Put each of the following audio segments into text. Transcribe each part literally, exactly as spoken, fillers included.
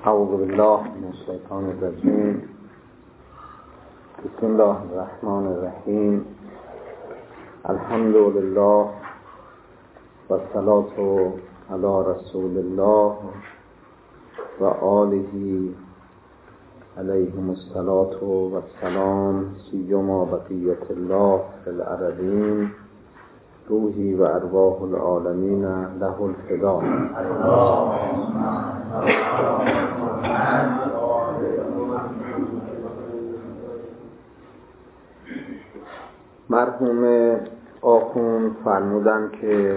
اعوذ بالله من الشیطان الرجیم. بسم الله الرحمن الرحیم. الحمد لله و الصلاة علی رسول الله و آله علیهم الصلاة و السلام، سیما بقیت الله فی الارضین، روحی و ارواح العالمین له الفدا. مرحوم آخوند فرمودن که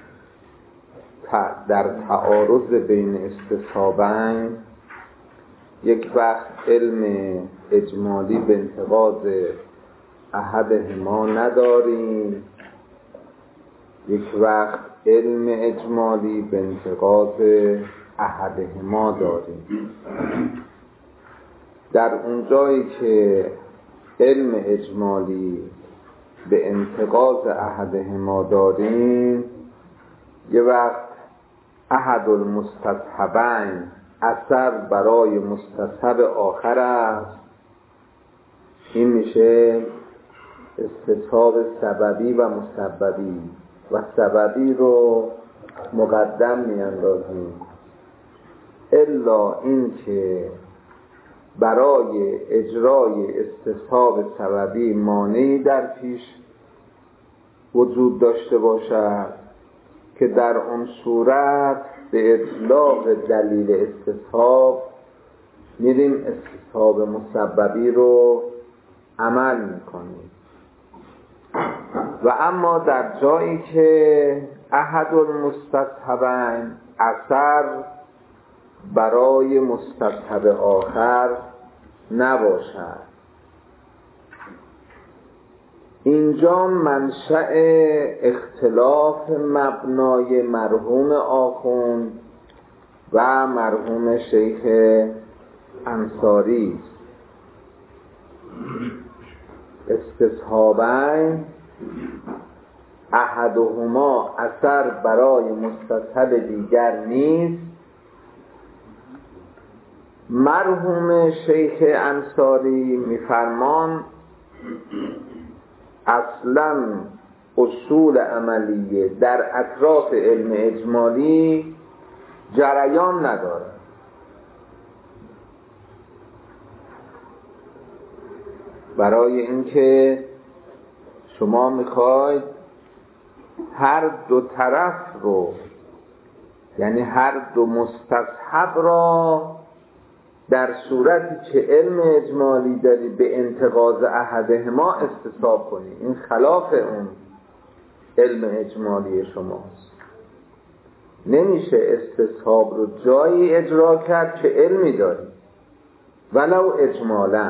در تعارض بین استصحابین یک وقت علم اجمالی به انتقاض احدهما نداریم، یک وقت علم اجمالی به انتقاض احدهما داریم. در اون جایی که علم اجمالی به انتقاض احدهما داریم، یه وقت احد المستصحبین اثر برای مستصحب آخر است. این میشه استصحاب سببی و مسببی و سببی رو مقدم میاندازیم، الا این که برای اجرای استصحاب سببی مانعی در پیش وجود داشته باشد که در آن صورت به اطلاق دلیل استصحاب میریم استصحاب مسببی رو عمل میکنیم. و اما در جایی که احد المستصحبین اثر برای مستصحب آخر نباشد، اینجا منشأ اختلاف مبنای مرحوم آخوند و مرحوم شیخ انصاری استصحابین احدهما اثر برای مستصحب دیگر نیست. مرحوم شیخ انصاری میفرمان اصلا اصول عملیه در اطراف علم اجمالی جریان نداره. برای اینکه شما میخواید هر دو طرف رو، یعنی هر دو مستصحب را در صورتی که علم اجمالی داری به انتقاض احدهما استصحاب کنی، این خلاف اون علم اجمالی شماست. نمیشه استصحاب رو جایی اجرا کرد که علمی داری ولو اجمالا.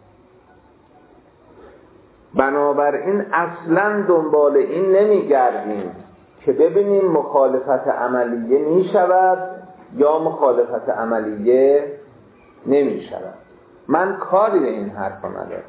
بنابراین اصلا دنبال این نمیگردیم که ببینیم مخالفت عملیه میشود یا مخالفت عملیه نمی شود. من کاری به این حرف ندارم.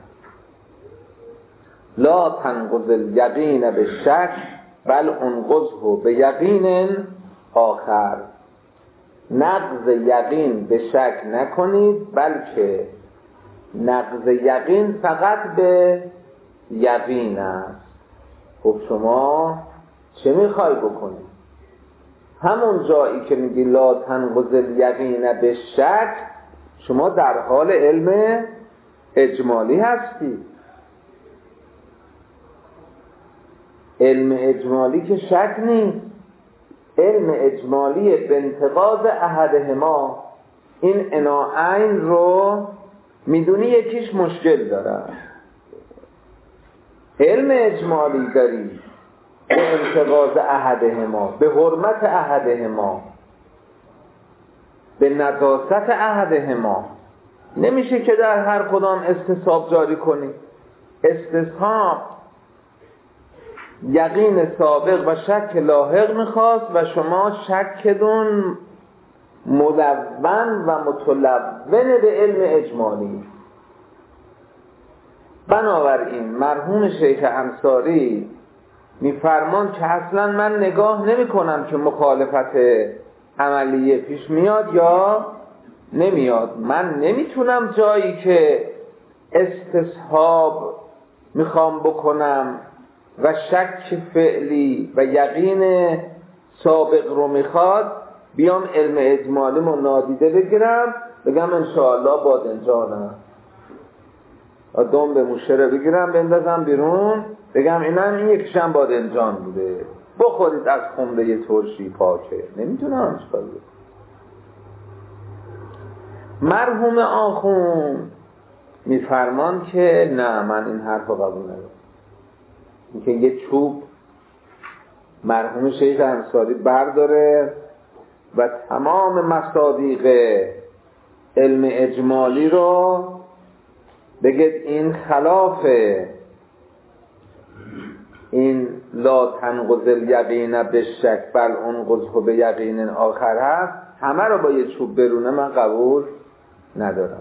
لا تنقض الیقین به شک بل انقضه به یقین آخر. نقض یقین به شک نکنید، بلکه نقض یقین فقط به یقین است. خب شما چه میخوای بکنید؟ همون جایی که میگی لا تنقض الیقین به شک، شما در حال علم اجمالی هستی. علم اجمالی که شک نیست، علم اجمالی به انتقاض احدهما. این عناعین رو میدونی یکیش مشکل داره. علم اجمالی داری به انتقاض احدهما، به حرمت احدهما، به نجاست احدهما. نمیشه که در هر کدام استصحاب جاری کنی. استصحاب یقین سابق و شک لاحق میخواست و شما شکدون ملون و متلون به علم اجمالی. بنابراین مرحوم شیخ انصاری میفرمان که اصلا من نگاه نمی کنم که مخالفت عملیه پیش میاد یا نمیاد. من نمیتونم جایی که استصحاب میخوام بکنم و شک فعلی و یقین سابق رو میخواد بیام علم اجمالی رو نادیده بگیرم بگم انشاءالله بادنجانم، دم به موشه رو بگیرم بندازم بیرون بگم اینم این یکیشم بادنجان بوده، بخورید از خمره ترشی پاکه. نمیتونم چیکار کنم. مرحوم آخوند میفرمان که نه، من این حرف رو قبول ندارم. اینکه یه چوب مرحوم شیخ انصاری برداره و تمام مصادیق علم اجمالی رو بگید این خلاف این لا تنقض الیقین بالشک بل انقضه بیقین آخر هست، همه رو با یه چوب برونه من قبول ندارم.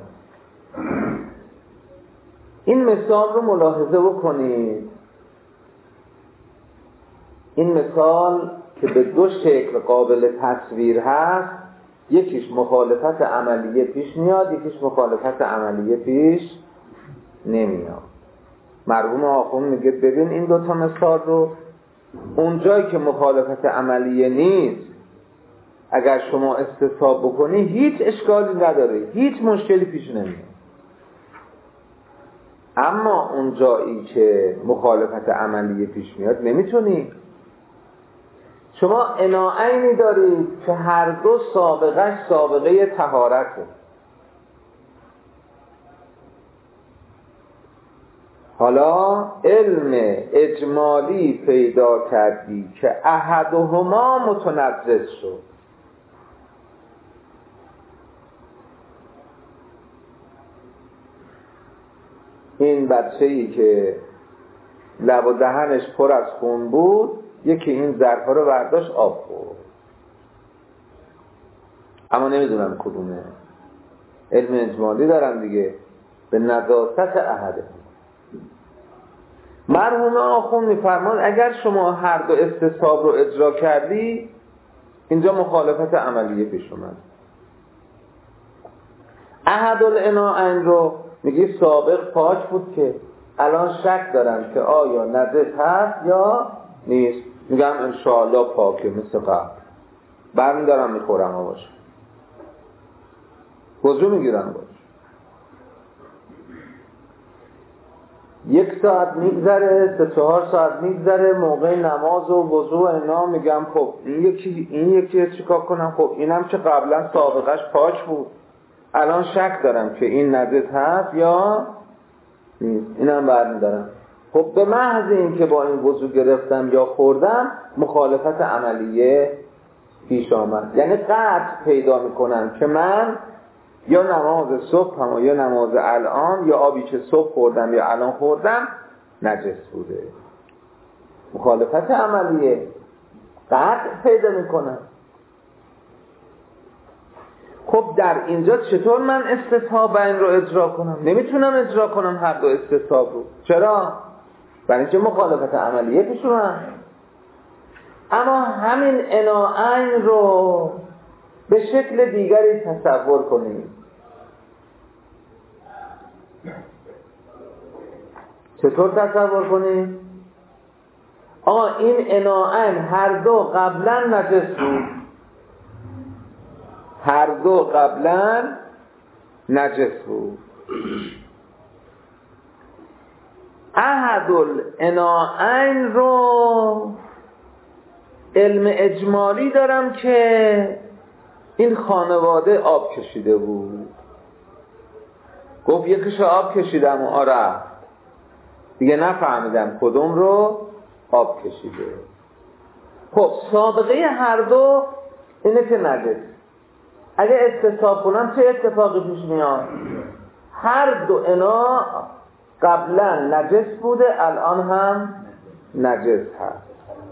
این مثال رو ملاحظه بکنید. این مثال که به دو شکل قابل تصویر هست، یکیش مخالفت عملیه پیش میاد، یکیش مخالفت عملیه پیش نمیاد. مرحوم آخوند میگه ببین این دوتا مثال رو، اونجایی که مخالفت عملیه نیست اگر شما استصحاب بکنی هیچ اشکالی نداره، هیچ مشکلی پیش نمیاد. اما اونجایی که مخالفت عملیه پیش میاد نمیتونی. شما عناعینی دارید که هر دو سابقه سابقه طهارته. حالا علم اجمالی پیدا کردی که احدهما متنجس شد. این بچه‌ای که لب و دهنش پر از خون بود، یکی این ظرفا رو برداشت آب خورد، اما نمیدونم کدومه. علم اجمالی دارم دیگه، به نجاست احده. مرحوم آخوند میفرمان اگر شما هر دو استصحاب رو اجرا کردی اینجا مخالفت عملیه پیش اومد. احد العناعین رو میگی سابق پاک بود که الان شک دارم که آیا نجس هست یا نیست، میگم انشاءالله پاکه مثل قبل، برمی دارم میخورم ها باشه، وضو میگیرم باشه. یک ساعت میگذره، سه چهار ساعت میگذره، موقع نماز و وضو و اینا میگم خب این یکی این یکی چیکار کنم؟ خب اینم که قبلا سابقش پاک بود، الان شک دارم که این نجس هست یا نیست، اینم برمی دارم. خب به محض این که با این وضو گرفتم یا خوردم مخالفت عملیه پیش آمد، یعنی قطع پیدا میکنم که من یا نماز صبح هم یا نماز الان یا آبی که صبح خوردم یا الان خوردم نجس بوده. مخالفت عملیه قطع پیدا میکنم. خب در اینجا چطور من استصحاب این رو اجرا کنم؟ نمیتونم اجرا کنم هر دو استصحاب رو. چرا؟ برای اینکه مخالفت عملیه پیش اومد. اما همین عناعین رو به شکل دیگری تصور کنید. چطور تصور کنید؟ آقا این عناعین هر دو قبلا نجس بود، هر دو قبلا نجس بود. احد العناعین رو علم اجمالی دارم که این خانواده آب کشیده بود. گفت یکیش آب کشیدم و آره دیگه نفهمیدم کدوم رو آب کشیده. خب سابقه هر دو اینه که نجس. اگه استصحاب کنم چه اتفاقی پیش میاد؟ هر دو انا قبلا نجس بوده، الان هم نجس هست.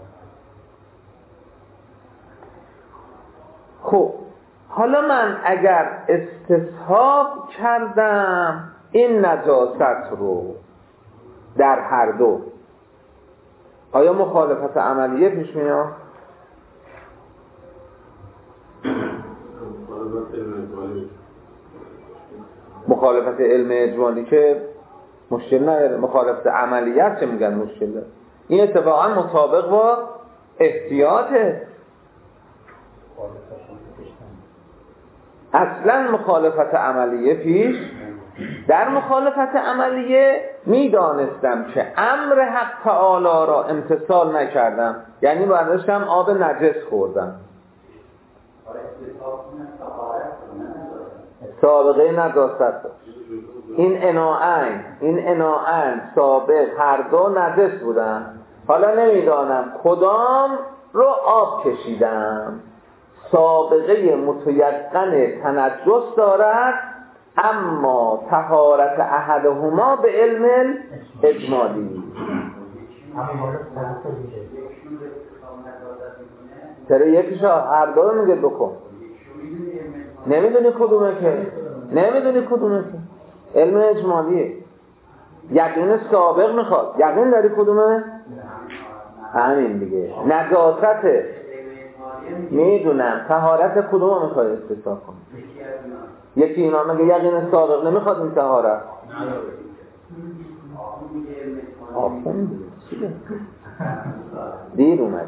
خب حالا من اگر استصحاب کردم این نجاست رو در هر دو، آیا مخالفت عملیه پیش میاد؟ مخالفت علم اجمالی که مشکل نداره، مخالفت عملیت چه میگن مشکل داره. این اتفاقا مطابق با احتیاطه. اصلا مخالفت عملیه پیش. در مخالفت عملیه میدانستم که امر حق تعالی را امتثال نکردم، یعنی برداشتم آب نجس خوردم، سابقه نجاست داشت. این اناعین این اناعین سابق هر دو نجس بودن، حالا نمیدانم کدام رو آب کشیدم. سابقه متیقن تنجس دارد، اما طهارت احدهما به علم اجمالی. چرا یکیشا هر دو رو میگه بکن؟ نمیدونی کدومه که نمیدونی کدومه که علم اجمالیه. یقین سابق میخواد. یقین داری کدومه؟ همین دیگه. نجاسته میدونم. طهارت کدومه میخواد استثناء کنه؟ یکی اینا میگه یقین سابق نمیخواد این طهارت. آخون دیگه دیر اومد.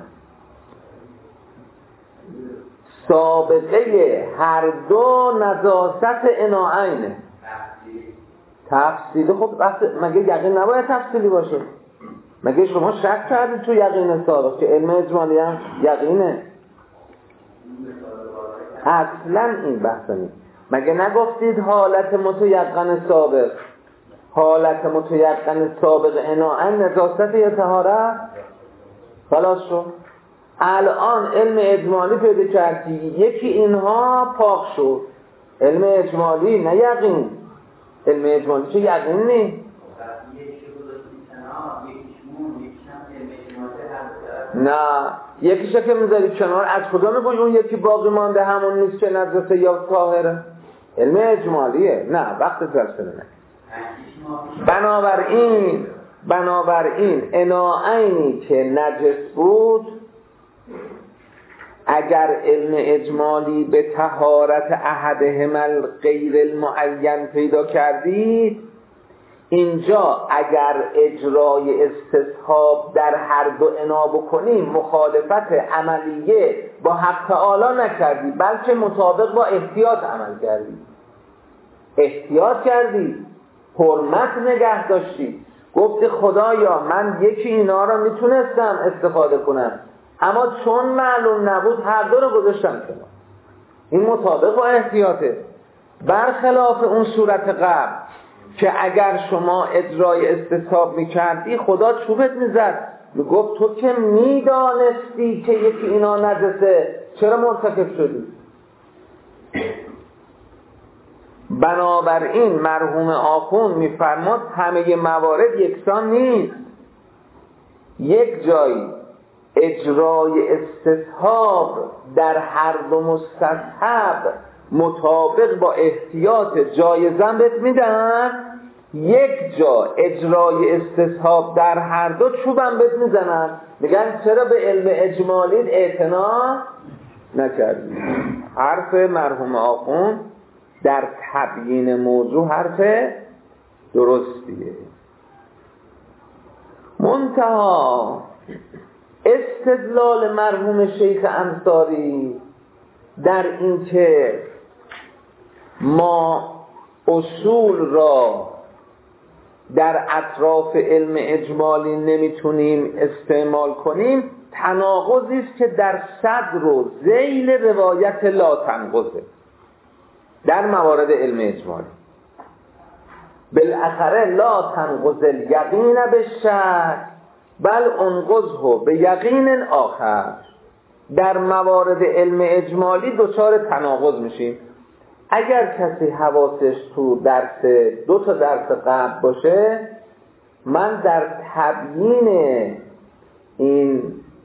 سابقه هر دو نجاست اناعینه. تفصیلی خب مگه یقین نباید تفصیلی باشه؟ مگه شما شک کردید تو یقین سابق که علم اجمالی هم یقینه؟ اصلا این بحث نیست. مگه نگفتید حالت متیقن سابق حالت متیقن سابق اناعین نجاست یا طهارت؟ خلاص شد. الان علم اجمالی پیدا کردی، یکی اینها پاک شد. علم اجمالی نه یقین. علم اجمالی چه یقین نیست؟ نه یکیشه که میذاری کنار، از کجا میگوی اون یکی باقی مانده همون نیست که نجسه یا طاهره؟ علم اجمالیه. نه وقت جلسه نه. بنابراین بنابراین اناعینی که نجس بود، اگر علم اجمالی به طهارت احدهما الغیر المعین پیدا کردید، اینجا اگر اجرای استصحاب در هر دو انا بکنیم مخالفت عملیه با حق تعالی نکردی، بلکه مطابق با احتیاط عمل کردی. احتیاط کردی، حرمت نگه داشتی، گفتی خدایا من یکی اینا را میتونستم استفاده کنم اما چون معلوم نبود هر دو رو گذاشتم کنار. این مطابق با احتیاطه. برخلاف اون صورت قبل که اگر شما اجرای استصحاب میکردی خدا چوبت میزد، میگفت تو که میدانستی که یکی اینا نجسه چرا مرتکب شدی؟ بنابراین مرحوم آخوند میفرماد همه موارد یکسان نیست. یک جایی اجرای استصحاب در هر دو مستصحب مطابق با احتیاط جایزن بهت میدن، یک جا اجرای استصحاب در هر دو چوبم بهت میزنن، میگن چرا به علم اجمالی اعتنا نکردی؟ حرف مرحوم آخوند در تبیین موضوع حرف درستیه. منتها استدلال مرحوم شیخ انصاری در این که ما اصول را در اطراف علم اجمالی نمیتونیم استعمال کنیم، تناقضی است که در صدر و ذیل روایت لا تنقضه در موارد علم اجمالی. بالاخره لا تنقض الیقین بالشک بل انقضه به یقین آخر. در موارد علم اجمالی دچار تناقض میشیم. اگر کسی حواسش تو درس دو تا درس قبل باشه، من در تبیین این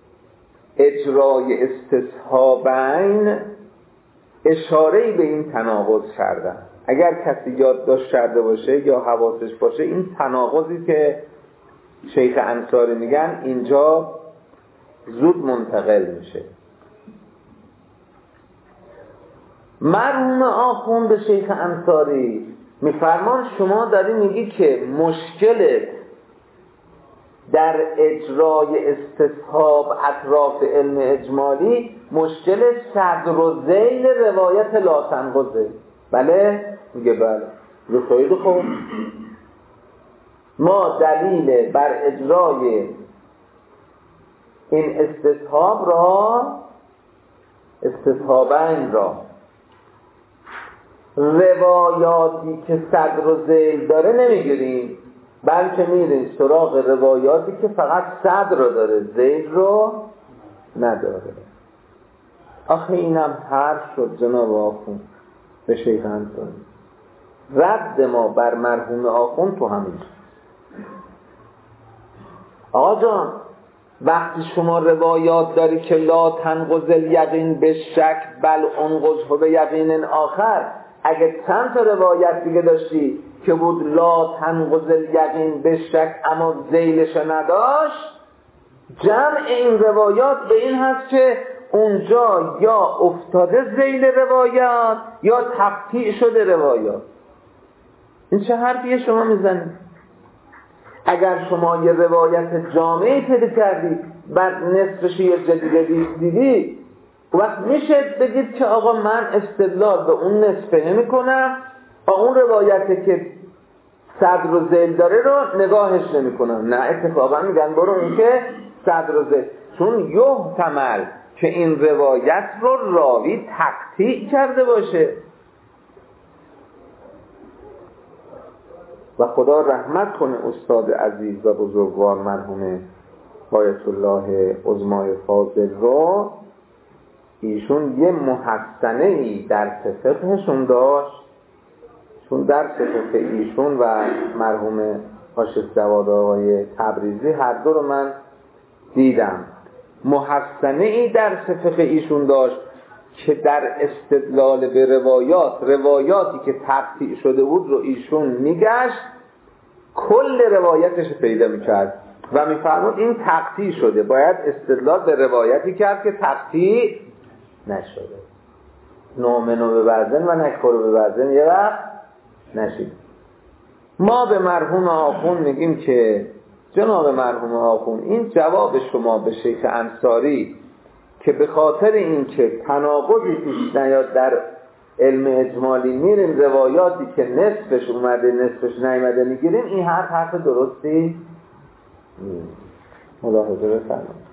اجرای استصحابین اشاره‌ای به این تناقض کردم. اگر کسی یادداشت کرده باشه یا حواسش باشه، این تناقضی که شیخ انصاری میگن اینجا زود منتقل میشه. مرحوم آخوند به شیخ انصاری میفرمان شما داری میگی که مشکل در اجرای استصحاب اطراف علم اجمالی مشکل صدر و ذیل روایت لا تنقضه. بله؟ میگه بله. رو خیلی خوب، ما دلیل بر اجرای این استصحاب را استصحابین را روایاتی که صدر و ذیل داره نمیگیریم، بلکه میریم سراغ روایاتی که فقط صدر رو داره ذیل رو نداره. آخه اینم حرف شد جناب آخوند به شیخ انصاری. رد ما بر مرحوم آخوند تو همین آقا جان، وقتی شما روایات داری که لا تنقض الیقین به شک بل انقضه به یقین آخر، اگه چند تا روایت دیگه داشتی که بود لا تنقض الیقین به شک اما ذیلش نداشت، جمع این روایات به این هست که اونجا یا افتاده ذیل روایات یا تقطیع شده روایات. این چه حرفیه شما میزنید؟ اگر شما یه روایت جامعی پیدا کردید بعد نصفش یه جدیده دیدی، وقت میشه بگید که آقا من استدلال به اون نصفه نمی کنم، با اون روایتی که صدر و ذیل داره رو نگاهش نمی کنم. نه، اتفاقا میگن برو اون که صدر و ذیل، چون یحتمل که این روایت رو راوی تقطیع کرده باشه. و خدا رحمت کنه استاد عزیز و بزرگوار مرحوم آیت الله عظمای فاضل رو، ایشون یه محسنه ای در فقهشون داشت، چون در فقه ایشون و مرحوم حاشیه جواد آقای تبریزی هر دو رو من دیدم. محسنه ای در فقه ایشون داشت که در استدلال به روایات روایاتی که تقطیع شده بود رو ایشون میگشت کل روایتش پیدا میکرد و میفرمود این تقطیع شده، باید استدلال به روایتی کرد که تقطیع نشده. نؤمن به بعضن و نکفر به بعضن یه وقت نشید. ما به مرحوم آخوند میگیم که جناب مرحوم آخوند، این جواب شما به شیخ انصاری که به خاطر این که تناقضی پیش نیاد در علم اجمالی میریم روایاتی که نصفش اومده نصفش نیامده میگیریم، این حرف حرف درستی نیست. ملاحظه بفرمایید.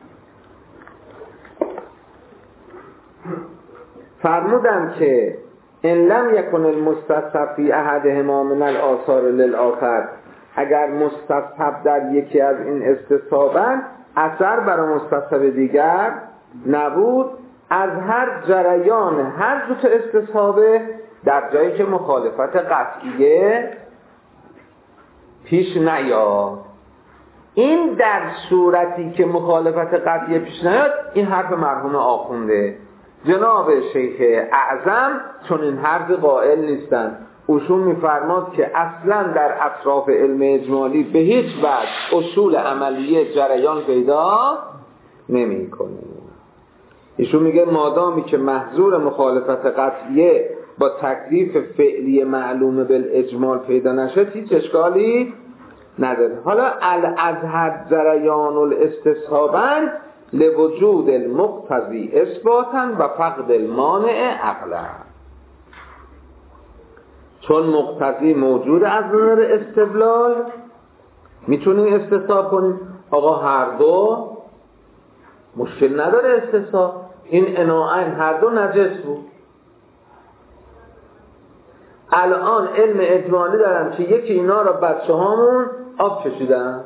فرمودم که ان لم یکن المستصحب فی احدهما من الاثار للآخر، اگر مستصحب در یکی از این استصحابان اثر برای مستصحب دیگر نبود، از هر جریان هر دو تا استصحابه در جایی که مخالفت قطعیه پیش نیاد. این در صورتی که مخالفت قطعیه پیش نیاد، این حرف مرحوم آخونده. جناب شیخ اعظم چون این حرف قائل نیستن، اوشون میفرماد که اصلا در اطراف علم اجمالی به هیچ وجه اصول عملیه جریان پیدا نمی کنه. ایشون میگه مادامی که محظور مخالفت قطعیه با تکلیف فعلی معلوم بالاجمال پیدا نشد، هیچ اشکالی نداره. حالا الازهر جریان الاستصحابا لوجود المقتضی اثباتا و فقد المانع عقلا، چون مقتضی موجود از نظر استدلال میتونیم استصحاب کنیم. آقا هر دو مشکل نداره استصحاب، این اناعین هر دو نجس بود. الان علم اجمالی دارم که یکی اینا را بچه هامون آب کشیدن،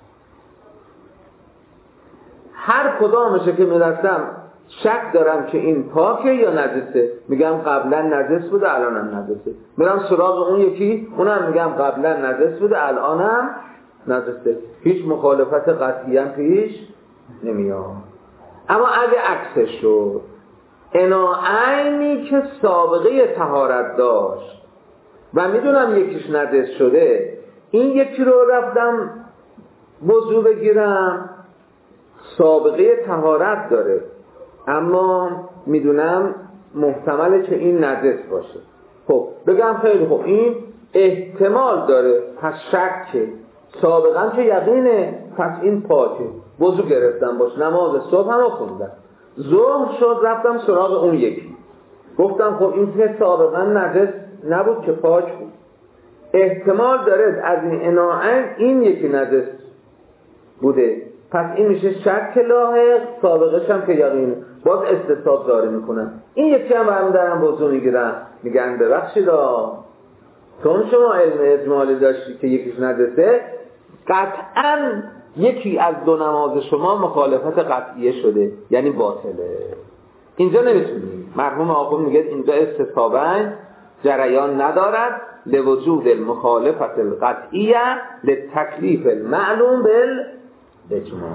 هر کدامشه که میرسم شک دارم که این پاکه یا نجسه، میگم قبلا نجس بوده الانم نجسه. میرم سراغ اون یکی، اونم میگم قبلا نجس بوده الانم نجسه. هیچ مخالفت قطعی هم پیش نمیاد. اما اگه عکسش شد، اناعینی که سابقه طهارت داشت و میدونم یکیش نجس شده، این یکی رو رفتم وضو بگیرم، سابقه طهارت داره اما میدونم محتمله که این نجس باشه. خب بگم خیلی خب این احتمال داره، پس شک سابقا که یقینه، پس این پاکه، وضو گرفتم باش، نماز صبح هم خوندم، ظهر شد رفتم سراغ اون یکی، گفتم خب این که سابقا نجس نبود که پاک بود، احتمال داره از این اناعین این یکی نجس بوده، پس این میشه شک لاحق، سابقش هم که یقینه، باز استصحاب داره میکنن. این یکی هم برمی دارن وضو میگیرن، میگن ببخشید چون شما علم اجمالی داشتی که یکیش نجسه، قطعاً یکی از دو نماز شما مخالفت قطعیه شده، یعنی باطله. اینجا نمیتونیم، مرحوم آخوند میگه اینجا استصحاباً جریان ندارد لوجود المخالفت القطعیه لتکلیف المعلوم بالاجماع.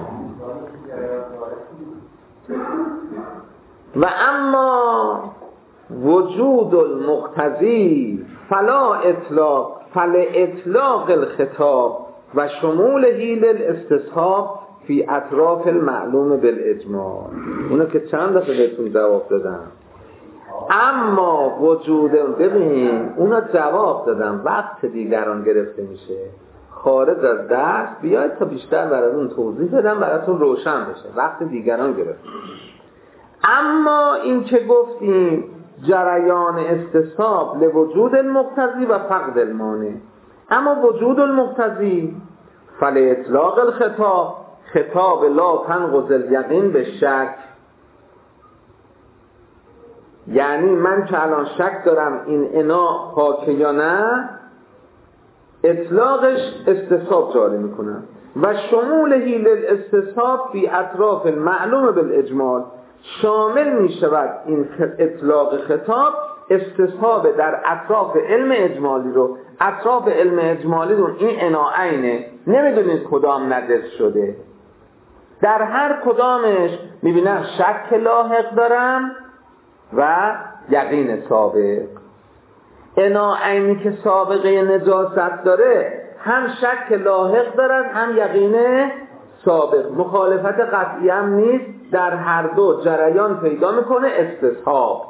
و اما وجود المقتضی فلا اطلاق فل اطلاق الخطاب و شمولهی للاستصحاب فی اطراف المعلوم بالاجماع. اونو که چند دفعه بهتون جواب دادم. اما وجود ببین اونو جواب دادم، وقت دیگران گرفته میشه، خارج از درس بیاید تا بیشتر براتون توضیح بدم، براتون روشن بشه، وقت دیگران گرفته. اما این که گفتیم جریان استصحاب لوجود المقتضی و فقد المانع، اما وجود المقتضی فل اطلاق الخطاب خطاب لا تنقض الیقین به شک، یعنی من که الان شک دارم این انا پاکه یا نه، اطلاقش استصحاب جاری میکنم و شمولهی للاستصحاب فی اطراف المعلوم بالاجمال، شامل می شود این اطلاق خطاب استصحاب در اطراف علم اجمالی رو. اطراف علم اجمالی رو این اناعینه، نمیدونید کدام نجس شده، در هر کدامش میبینم شک لاحق دارم و یقین سابق. اناعینی که سابقه نجاست داره هم شک لاحق دارد هم یقین سابق، مخالفت قطعی هم نیست، در هر دو جریان پیدا میکنه استصحاب.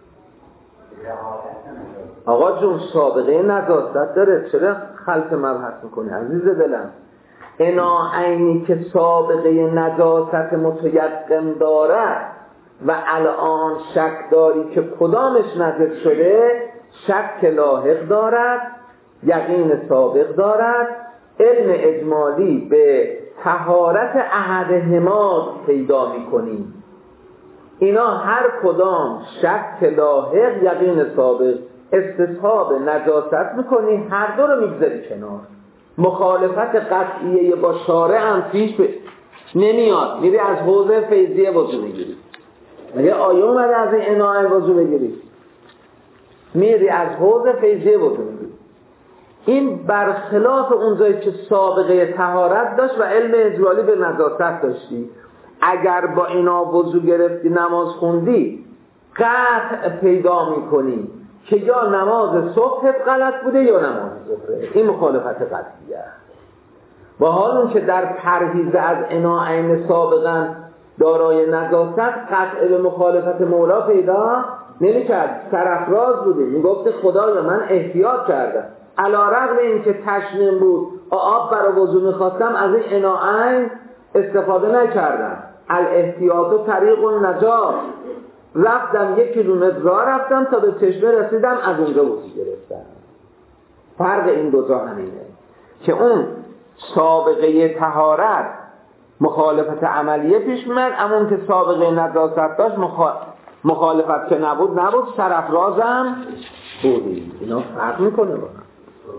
آقا جون سابقه نجاست داره، چرا خلط مبحث میکنی عزیز دلم؟ اناعینی که سابقه نجاست متیقن دارد و الان شک داری که کدامش نجس شده، شک لاحق دارد، یقین سابق دارد، علم اجمالی به طهارت احدهما پیدا میکنیم. اینا هر کدام شک لاحق، یقین سابق، استصحاب نجاست میکنی، هر دو رو میگذاری کنار. مخالفت قطعیه با شارع هم پیش ب... نمیاد، میری از حوض فیضیه وضو میگیری، میگه آیه اومده از این اناعی وضو بگیری، میری از حوض فیضیه وضو میگیری. این برخلاف اونجایی که سابقه طهارت داشت و علم اجمالی به نجاست داشتی، اگر با اینا وضو گرفتی نماز خوندی، قطع پیدا میکنی که یا نماز صبح غلط بوده یا نماز ظهر. این مخالفت قطعیه. با حال اون که در پرهیز از اناعین سابقا دارای نجاست قطع به مخالفت مولا پیدا نمی‌کرد، سرافراز بوده، میگفت خدایا من احتیاط کردم، علی‌رغم اینکه تشنیم بود آب برای وضو می‌خواستم از این اناعین استفاده نکردم، الاحتیاط طریق النجات، رفتم یک کیلومتر راه رفتم تا به چشمه رسیدم، از اونجا وضو گرفتم. فرق این دو تا همینه که اون سابقه طهارت مخالفت عملیه پیش میاد، اما اون که سابقه نجاست داشت مخالفت که نبود نبود، سرافرازم بودی. اینا فرق میکنه با هم.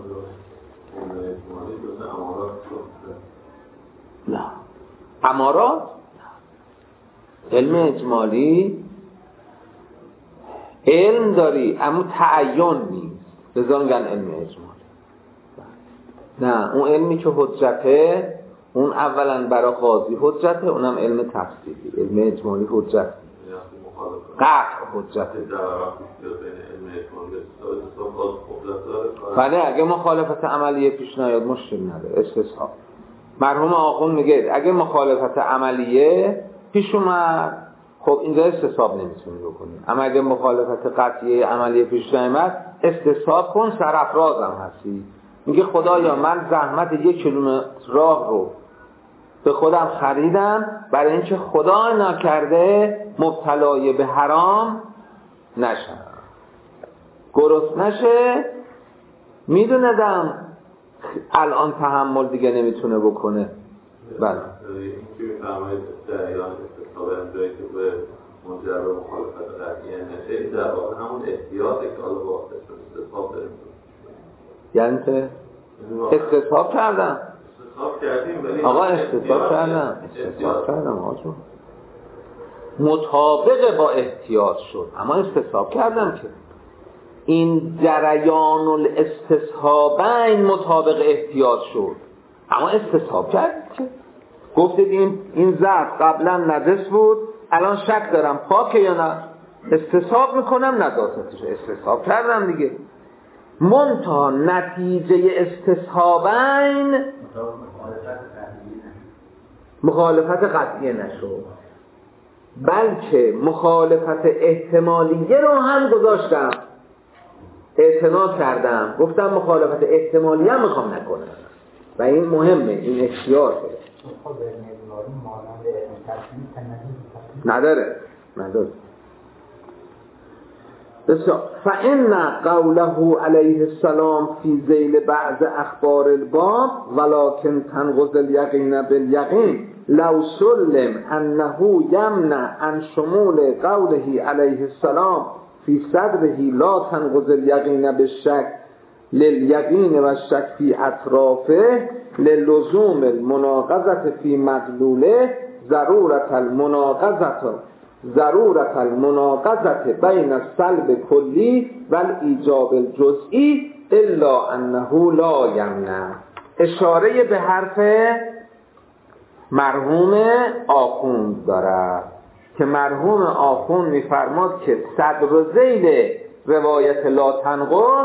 نه امارات علم اجمالی علم داری اما تعین نیست، لذا میگن علم اجمالی. نه اون علمی که حجته اون اولا برای قاضی حجته، اونم علم تفصیلی. علم اجمالی حجت قطع حجته. بله اگه مخالفت عملیه پیش نیاد مشکل نداره، استصحاب. مرحوم آخوند میگه اگه مخالفت عملیه پیش اومد، خب اینجا استصحاب نمیتونی بکنی. اما اگه مخالفت قطعی عملی پیش نیامد استصحاب کن، سرافراز هم هستی. میگه خدایا من زحمت یک کیلومتر راه رو به خودم خریدم برای اینکه خدا نکرده مبتلای به حرام نشم، گرست نشه. میدوندم الان تحمل دیگه نمیتونه بکنه. بله این که میفرمایید جریان استصحاب امضایی که به منجر به مخالفت قطعی نشه، در واقع همون احتیاطی که حالا با استصحاب داریم. یعنی که استصحاب کردم استصحاب کردیم ولی آقا استصحاب کردم استصحاب کردم آقا جون مطابق با احتیاط شد، اما استصحاب کردم که این جریان الاستصحابین مطابق احتیاط شد، اما استصحاب کرد که گفتید این این ظرف قبلا نجس بود الان شک دارم پاکه یا نه، استصحاب میکنم نجاستش، استصحاب کردم دیگه. منتها نتیجه استصحابین مخالفت قطعی نشد، بلکه مخالفت احتمالیه رو هم گذاشتم، اعتنا کردم، گفتم مخالفت احتمالیه هم میخوام نکنم و این مهمه، این اختیاره. نداره نداره بسیار. فإن قوله علیه السلام فی ذیل بعض اخبار الباب ولكن تنقض الیقین بالیقین لو سلم انه یمنع عن شمول قوله علیه السلام فی صدره لا تنقض الیقین بالشک للیقین و الشک فی اطرافه للزوم المناقضه فی مدلوله ضرورت المناقضه ضرورت المناقضه بین السلب کلی و الایجاب الجزئی الا انه لا یمنع. اشاره به حرف مرحوم آخوند دارد که مرحوم آخوند میفرماد که صدر و ذیل روایت لا تنقض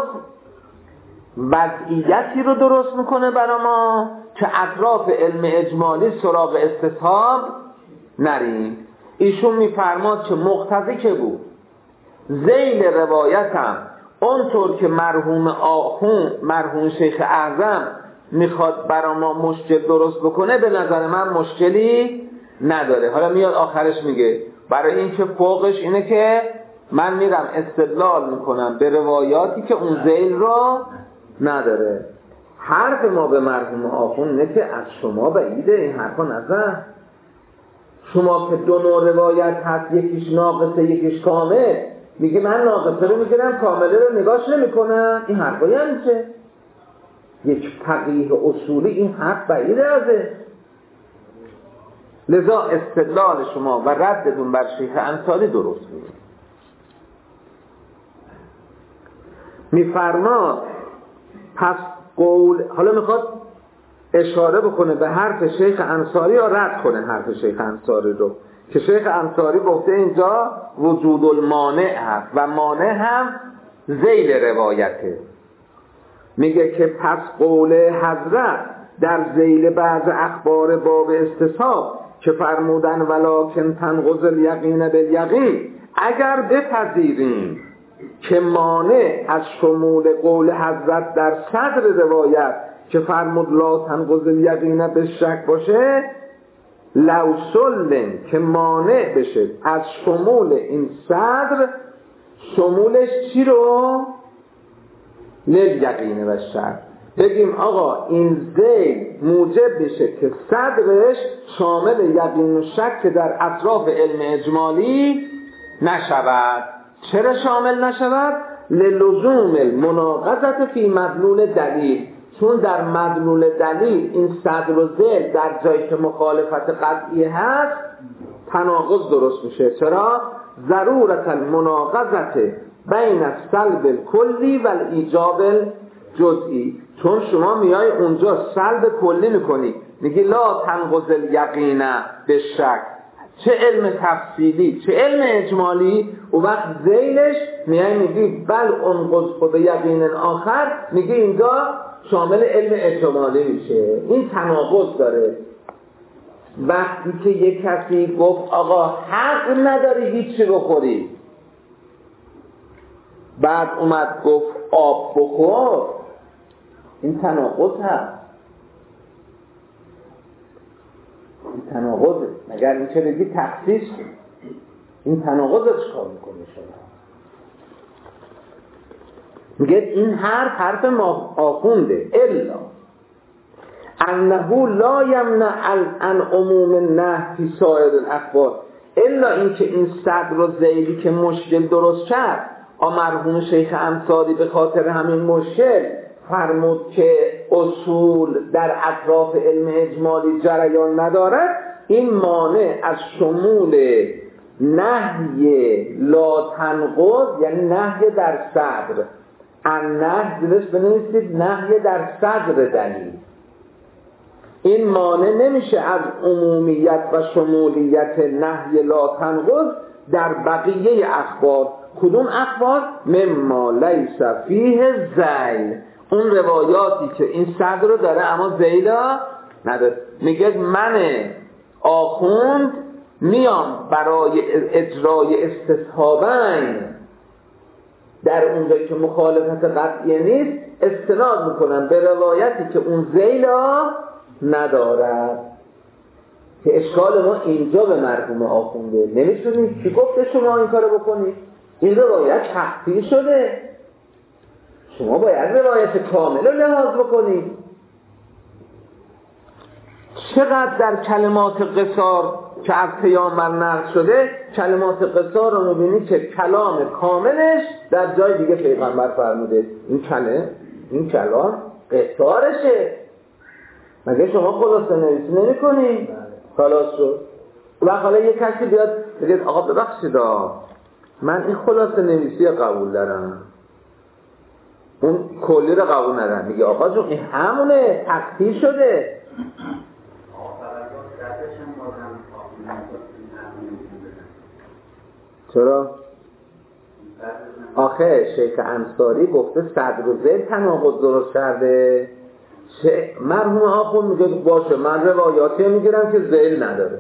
وضعیتی رو درست میکنه برای ما که اطراف علم اجمالی سراغ استصحاب نریم. ایشون میفرماد که مقتضی که بود ذیل روایتم اونطور که مرحوم آخون مرحوم شیخ اعظم میخواد برای ما مشکل درست بکنه، به نظر من مشکلی نداره. حالا میاد آخرش میگه برای این که فوقش اینه که من میرم استدلال میکنم به روایاتی که اون ذیل رو نداره. حرف ما به مرحوم آخون اینه که از شما بعیده این حرفا نزن. شما که دو نوع روایت هست، یکیش ناقصه یکیش کامل، میگه من ناقصه رو میگیرم کامله رو نگاش نمی کنم، این حرفا یعنی چه؟ یک فقیه اصولی این حرف بعیده ازه. لذا استدلال شما و ردتون بر شیخ انصاری درست میگه. میفرما پس قول، حالا میخواد اشاره بکنه به حرف شیخ انصاری یا رد کنه حرف شیخ انصاری رو که شیخ انصاری گفته اینجا وجود المانع هست و مانع هم ذیل روایته. میگه که پس قول حضرت در ذیل بعض اخبار باب استصحاب که فرمودن ولکن تنقض الیقین بالیقین، اگر بپذیریم که مانع از شمول قول حضرت در صدر روایت که فرمود لا تنقض الیقین بالشک باشه، لو سلم که مانع بشه از شمول این صدر، شمولش چی رو؟ لیقین و شک. بگیم آقا این ذیل موجب بشه که صدرش شامل یقین و شک که در اطراف علم اجمالی نشود. چرا شامل نشود؟ للزوم المناقضه فی مدلول دلیل، چون در مدلول دلیل این صدر و ذیل در جایی که مخالفت قطعی هست تناقض درست میشه. چرا؟ ضرورت المناقضه بین السلب الکلی و الایجاب الجزئی، چون شما میای اونجا سلب کلی میکنی، میگی لا تنقض الیقین بالشک، چه علم تفصیلی چه علم اجمالی، و وقت ذیلش میای میگی بل انقض به یقین آخر، میگی اینجا شامل علم اجمالی میشه. این تناقض داره. وقتی که یک کسی گفت آقا حق نداری هیچی بخوری، بعد اومد گفت آب بخور، این تناقض هست. این تناقضه. مگر این که بگی تخصیص این تناقض چه کار میکنه شما؟ میگه این حرف حرف ما آخونده. الا انه لا یمنع عن عموم النهی فی سایر الاخبار، الا اینکه این صدر و ذیلی که مشکل درست کرد، مرحوم شیخ انصاری به خاطر همین مشکل فرمود که اصول در اطراف علم اجمالی جریان ندارد، این مانع از شمول نهی لا تنقض، یعنی نهی در صدر، ان نهی دلش بنویسید نهی در صدر دلیل، این مانع نمیشه از عمومیت و شمولیت نهی لا تنقض در بقیه اخبار. کدوم اخبار؟ مما لیس فیه ذیل، اون روایاتی که این صدر رو داره اما ذیل نداره. میگه من آخوند میام برای اجرای استصحابین در اونجایی که مخالفت قطعی نیست استناد میکنم به روایتی که اون ذیل ندارد. که اشکال ما اینجا به مرحوم آخونده، نمیتونید کی گفته شما این کارو بکنید؟ این روایت تحقیق شده، شما باید روایت کامل رو لحاظ بکنید. چقدر در کلمات قصار که از پیامبر نقل شده، کلمات قصار رو میبینید که کلام کاملش در جای دیگه پیغمبر فرموده این کلمه این کلام قصارشه. مگه شما خلاصه نویسی نمی کنی؟ خلاص شد. و حالا یک کسی بیاد بگید آقا ببخشید من این خلاصه نویسی قبول دارم، اون کلی رو قبول ندارم. میگه آقا جون این همونه، تقطیع شده. چرا؟ آخه شیخ انصاری گفته صدر و ذیل تناقض درست کرده، مرحوم آخون میگه باشه من روایاتی میگیرم که ذیل نداره.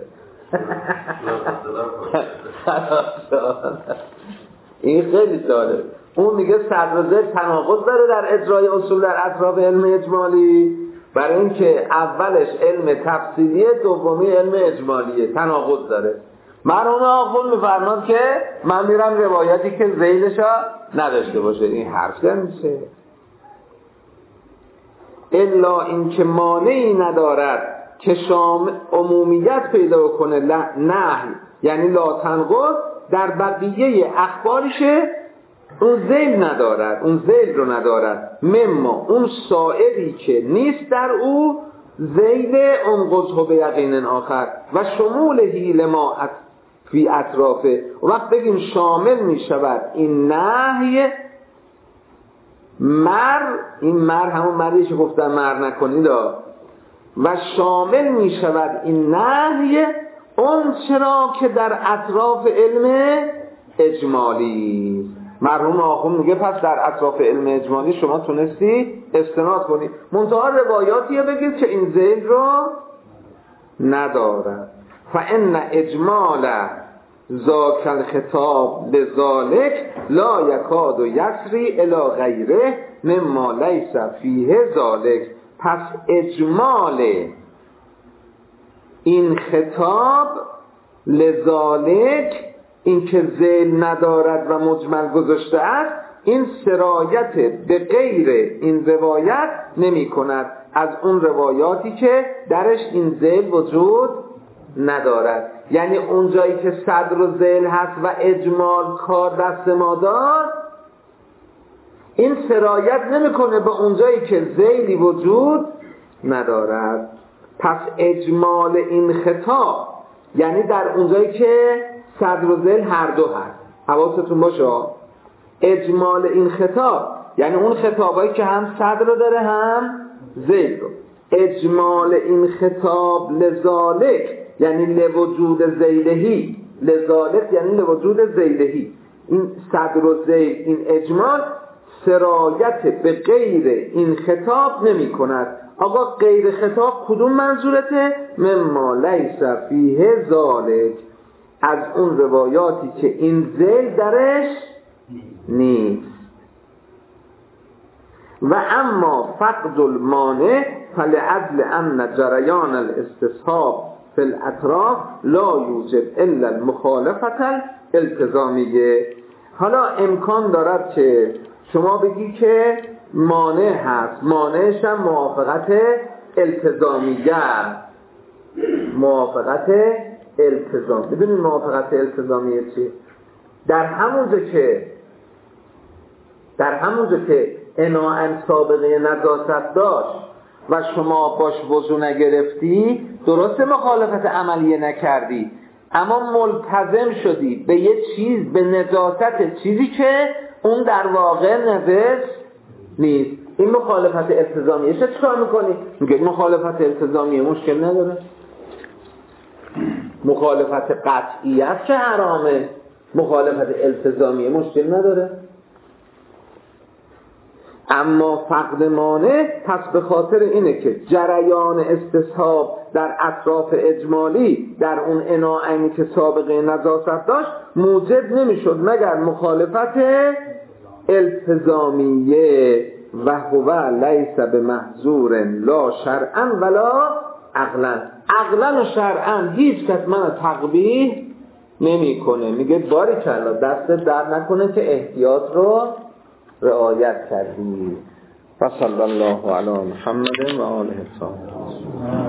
این خیلی ساده. اون میگه صدر و ذیل تناقض داره در اجرای اصول در اطراف علم اجمالی، برای اینکه اولش علم تفصیلیه، دومی علم اجمالیه، تناقض داره. مرحوم آخون میفرماد که من میرم روایتی که ذیلش نداشته باشه. این حرف نمیشه. الا اینکه مانعی ندارد که شامل عمومیت پیدا کنه نهی یعنی لا تنقض در بقیه اخبارشه، اون ذیل ندارد، اون ذیل رو ندارد. مما اون سائری که نیست در او ذیل انقضه به یقین آخر و شمولهی لما فی اطرافه. وقت بگیم شامل می شود این نهی مر، این مر همون مریش گفتن مر نکنید، و شامل می شود این نهی اون چرا که در اطراف علم اجمالی. مرحوم آخون میگه پس در اطراف علم اجمالی شما تونستی استناد کنی، منتها روایاتیه بگید که این ذیل رو ندارد. فان اجمال ذاک الخطاب لذالک لا یکاد یسری الی غیره مما لیس فیه ذالک. پس اجمال این خطاب لذالک، این که ذیل ندارد و مجمل گذاشته است، این سرایت به غیر این روایت نمی کند از اون روایاتی که درش این ذیل وجود ندارد. یعنی اون جایی که صدر و ذیل هست و اجمال کار دست ما داد، این سرایت نمیکنه به اون جایی که ذیلی وجود ندارد. پس اجمال این خطاب یعنی در اون جایی که صدر و ذیل هر دو هست، حواستون باشه. اجمال این خطاب یعنی اون خطابایی که هم صدر رو داره هم ذیل رو. اجمال این خطاب لذالک یعنی لوجود ذیلهی، لذالک یعنی لوجود ذیلهی. این صدر و ذیل، این اجمال سرایت به غیر این خطاب نمی کند آقا غیر خطاب کدوم منظورته؟ مما لیس فیه ذالک، از اون روایاتی که این ذیل درش نیست. و اما فقد المانع فلعدل ان جریان الاستصحاب فی الاطراف لا یوجب الا المخالفت الالتزامیه. حالا امکان دارد که شما بگی که مانع هست، مانعش هم موافقت التزامیه، موافقت التزام. ببینید موافقت التزامیه چی؟ در همونجا که در همونجا که اناء سابقه نجاست داشت و شما باش وضو نگرفتی، درست مخالفت عملیه نکردی، اما ملتزم شدی به یه چیز، به نجاست چیزی که اون در واقع نجس نیست. این مخالفت التزامیه. چه چکار میکنی؟ میگه مخالفت التزامیه مشکل نداره، مخالفت قطعیت که حرامه، مخالفت التزامیه مشکل نداره. اما فقد مانع پس به خاطر اینه که جریان استصحاب در اطراف اجمالی در اون اناعی که سابقه نجاست داشت موجب نمیشد مگر مخالفت التزامیه و هو لیس بمحظور لا شرعا ولا عقلا. عقلا و شرعا هیچ کس من تقبیح نمی کنه. میگه باری کلا دست در نکنه که احتیاط رو رعایت کردی. و صلی الله علی محمد و آله الطاهرین.